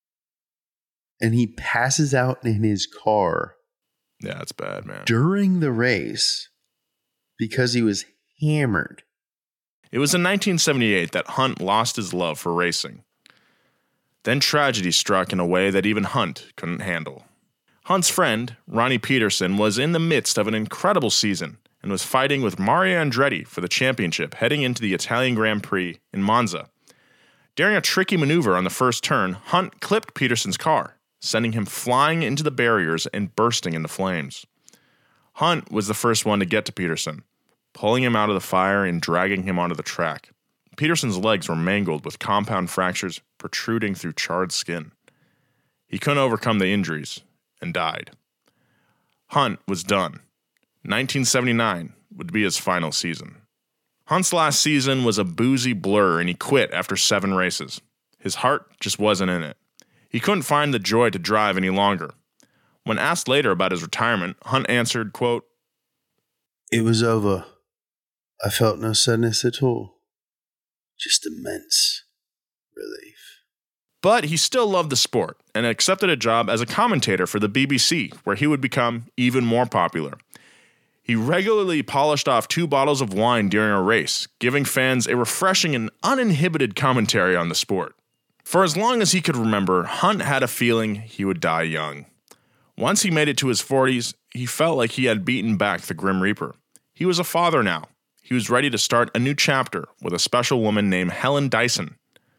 And he passes out in his car. Yeah, that's bad, man. During the race because he was hammered. It was in nineteen seventy-eight that Hunt lost his love for racing. Then tragedy struck in a way that even Hunt couldn't handle. Hunt's friend, Ronnie Peterson, was in the midst of an incredible season and was fighting with Mario Andretti for the championship heading into the Italian Grand Prix in Monza. During a tricky maneuver on the first turn, Hunt clipped Peterson's car, sending him flying into the barriers and bursting into flames. Hunt was the first one to get to Peterson, pulling him out of the fire and dragging him onto the track. Peterson's legs were mangled with compound fractures protruding through charred skin. He couldn't overcome the injuries and died. Hunt was done. nineteen seventy-nine would be his final season. Hunt's last season was a boozy blur and he quit after seven races. His heart just wasn't in it. He couldn't find the joy to drive any longer. When asked later about his retirement, Hunt answered, quote, "It was over. I felt no sadness at all. Just immense relief." But he still loved the sport and accepted a job as a commentator for the B B C, where he would become even more popular. He regularly polished off two bottles of wine during a race, giving fans a refreshing and uninhibited commentary on the sport. For as long as he could remember, Hunt had a feeling he would die young. Once he made it to his forties, he felt like he had beaten back the Grim Reaper. He was a father now. He was ready to start a new chapter with a special woman named Helen Dyson.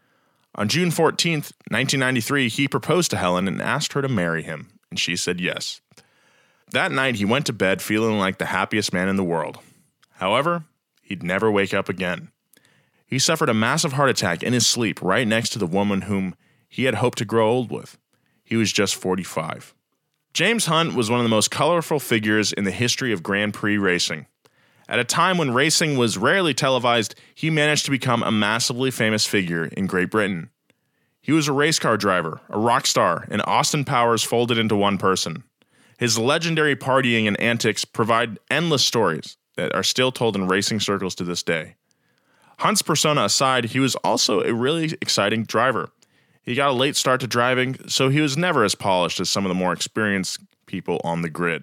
On June fourteenth, nineteen ninety-three, he proposed to Helen and asked her to marry him, and she said yes. That night, he went to bed feeling like the happiest man in the world. However, he'd never wake up again. He suffered a massive heart attack in his sleep right next to the woman whom he had hoped to grow old with. He was just forty-five. James Hunt was one of the most colorful figures in the history of Grand Prix racing. At a time when racing was rarely televised, he managed to become a massively famous figure in Great Britain. He was a race car driver, a rock star, and Austin Powers folded into one person. His legendary partying and antics provide endless stories that are still told in racing circles to this day. Hunt's persona aside, he was also a really exciting driver. He got a late start to driving, so he was never as polished as some of the more experienced people on the grid.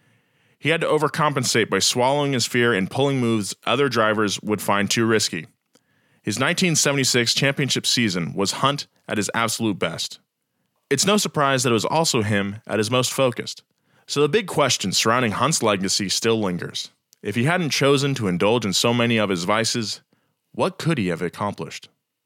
He had to overcompensate by swallowing his fear and pulling moves other drivers would find too risky. His nineteen seventy-six championship season was Hunt at his absolute best. It's no surprise that it was also him at his most focused. So the big question surrounding Hunt's legacy still lingers. If he hadn't chosen to indulge in so many of his vices, what could he have accomplished?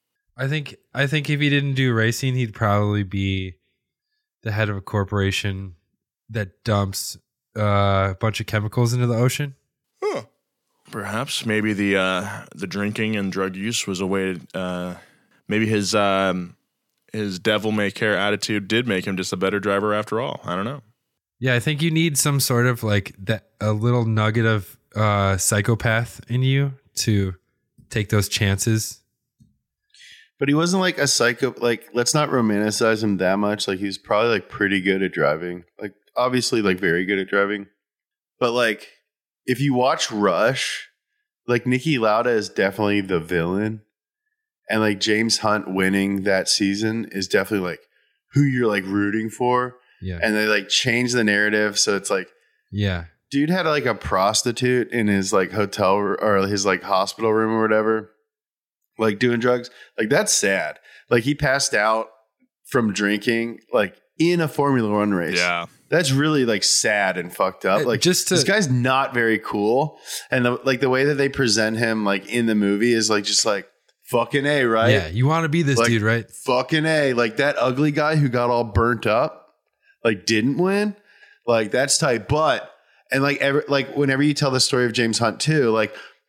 I think I think if he didn't do racing, he'd probably be the head of a corporation that dumps uh, a bunch of chemicals into the ocean. Huh. Perhaps maybe the uh, the drinking and drug use was a way to, uh, maybe his um, his devil may care attitude did make him just a better driver after all. I don't know. Yeah, I think you need some sort of like that a little nugget of uh, psychopath in you to take those chances. But he wasn't like a psycho. Like, let's not romanticize him that much. Like, he's probably like pretty good at driving. Like, obviously, like very good at driving. But like, if you watch Rush, like Niki Lauda is definitely the villain, and like James Hunt winning that season is definitely like who you're like rooting for. Yeah, and they like change the narrative, so it's like, yeah, dude had like a prostitute in his like hotel or his like hospital room or whatever. Like doing drugs, like that's sad. Like he passed out from drinking, like in a Formula One race. Yeah, that's really like sad and fucked up. Like just to, this guy's not very cool, and the, like the way that they present him, like in the movie, is like just like fucking A, right? Yeah, you want to be this like, dude, right? Fucking A, like that ugly guy who got all burnt up, like didn't win, like that's tight. But and like ever, like whenever you tell the story of James Hunt too, like.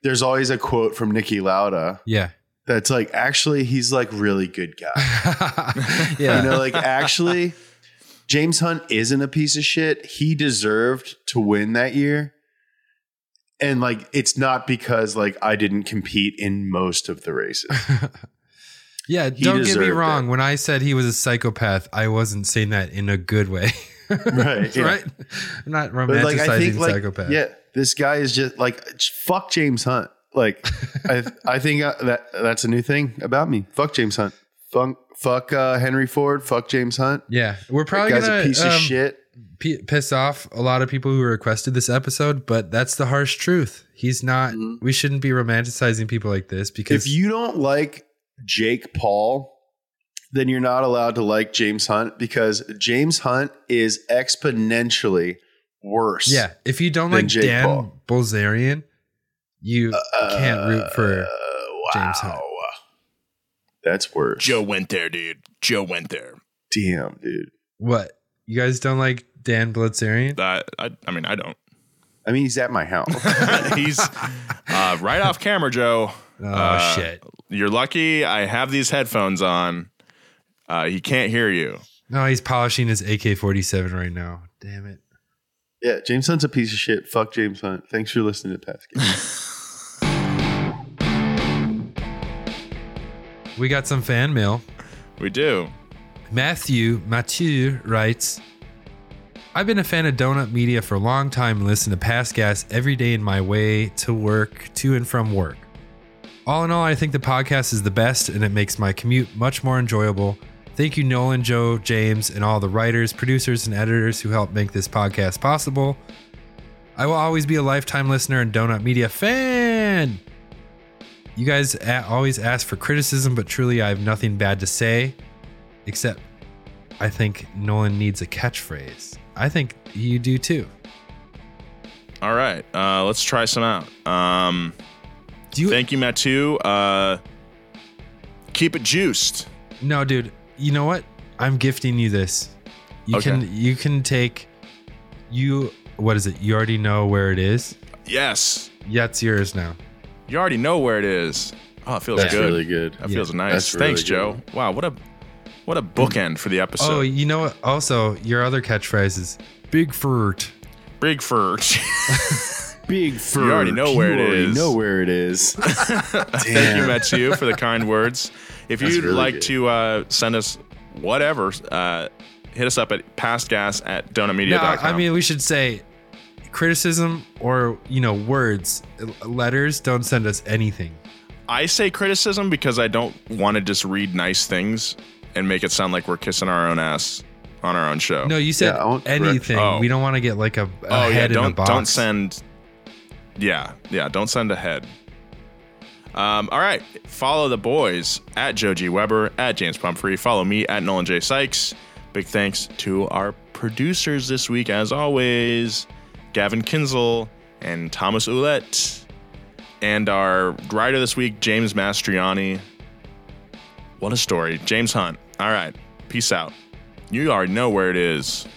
there's always a quote from Niki Lauda. Yeah. That's like, actually, he's like really good guy. Yeah. You know, like actually, James Hunt isn't a piece of shit. He deserved to win that year. And like, it's not because like I didn't compete in most of the races. Yeah. He Don't get me deserved wrong. it. When I said he was a psychopath, I wasn't saying that in a good way. Right. Yeah. Right. I'm not But romanticizing like, I think like, psychopath. yeah, this guy is just like, fuck James Hunt. Like, I I think uh, that that's a new thing about me. Fuck James Hunt. Fuck, fuck uh, Henry Ford. Fuck James Hunt. Yeah. We're probably that guy's gonna a piece um, of shit. p- piss off a lot of people who requested this episode, but that's the harsh truth. He's not, Mm-hmm. we shouldn't be romanticizing people like this because If you don't like Jake Paul, then you're not allowed to like James Hunt because James Hunt is exponentially worse. yeah, if you don't than like Jake Dan Paul. Bilzerian, you can't root for Uh, James Hunt. That's worse. Joe went there, dude. Joe went there. Damn, dude. What? You guys don't like Dan Bilzerian? Uh, I, I mean, I don't. I mean, he's at my house. He's uh, right off camera, Joe. Oh, Uh, shit. You're lucky I have these headphones on. Uh, he can't hear you. No, he's polishing his A K forty-seven right now. Damn it. Yeah, James Hunt's a piece of shit. Fuck James Hunt. Thanks for listening to Pascal. We got some fan mail. We do. Matthew Mathieu writes, I've been a fan of Donut Media for a long time and listen to Past Gas every day in my way to work, to and from work. All in all, I think the podcast is the best and it makes my commute much more enjoyable. Thank you, Nolan, Joe, James, and all the writers, producers, and editors who helped make this podcast possible. I will always be a lifetime listener and Donut Media fan. You guys a- always ask for criticism, but truly I have nothing bad to say, except I think Nolan needs a catchphrase. I think you do too. All right. Uh, let's try some out. Um, do you, thank you, Matthew. Uh, keep it juiced. No, dude. You know what? I'm gifting you this. You Okay. can you can take you what is it? You already know where it is? Yes. Yeah, it's yours now. You already know where it is. Oh, it feels That's good. really good. That Yeah. feels nice. That's really Thanks, good. Joe. Wow, what a what a bookend for the episode. Oh, you know what? Also, your other catchphrase is Big Furt. Big fur. Big fur. You already know where you it already is. know where it is. Thank you, Matthew, for the kind words. If That's you'd really like good. to uh, send us whatever, uh, hit us up at pastgas at donutmedia No, dot com. I mean we should say criticism or you know words, letters. Don't send us anything. I say criticism because I don't want to just read nice things and make it sound like we're kissing our own ass on our own show. No, you said Yeah, I want correct- anything. Oh. We don't want to get like a, a oh yeah, head in a don't box. don't send. Yeah, yeah, don't send a head. Um, all right, follow the boys at Joe G. Weber, at James Pumphrey. Follow me at Nolan J. Sykes. Big thanks to our producers this week, as always, Gavin Kinzel and Thomas Ouellette. And our writer this week, James Mastriani. What a story. James Hunt. All right, peace out. You already know where it is.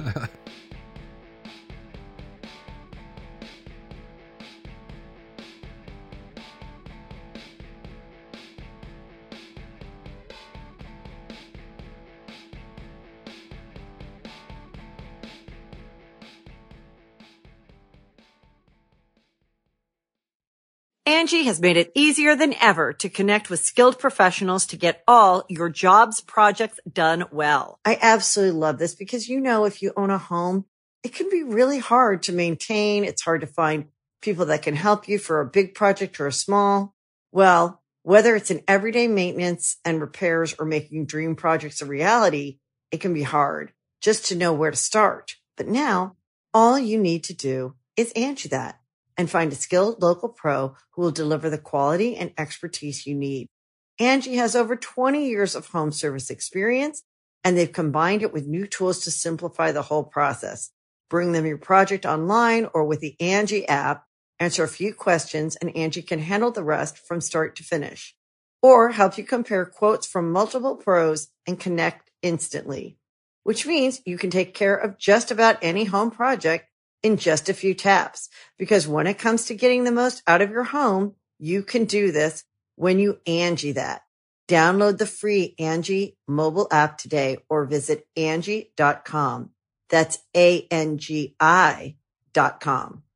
Angie has made it easier than ever to connect with skilled professionals to get all your jobs projects done well. I absolutely love this because, you know, if you own a home, it can be really hard to maintain. It's hard to find people that can help you for a big project or a small. Well, whether it's in everyday maintenance and repairs or making dream projects a reality, it can be hard just to know where to start. But now all you need to do is Angie that and find a skilled local pro who will deliver the quality and expertise you need. Angie has over twenty years of home service experience, and they've combined it with new tools to simplify the whole process. Bring them your project online or with the Angie app, answer a few questions, and Angie can handle the rest from start to finish. Or help you compare quotes from multiple pros and connect instantly, which means you can take care of just about any home project in just a few taps. Because when it comes to getting the most out of your home, you can do this when you Angie that. Download the free Angie mobile app today or visit Angie dot com. That's A N G I dot com.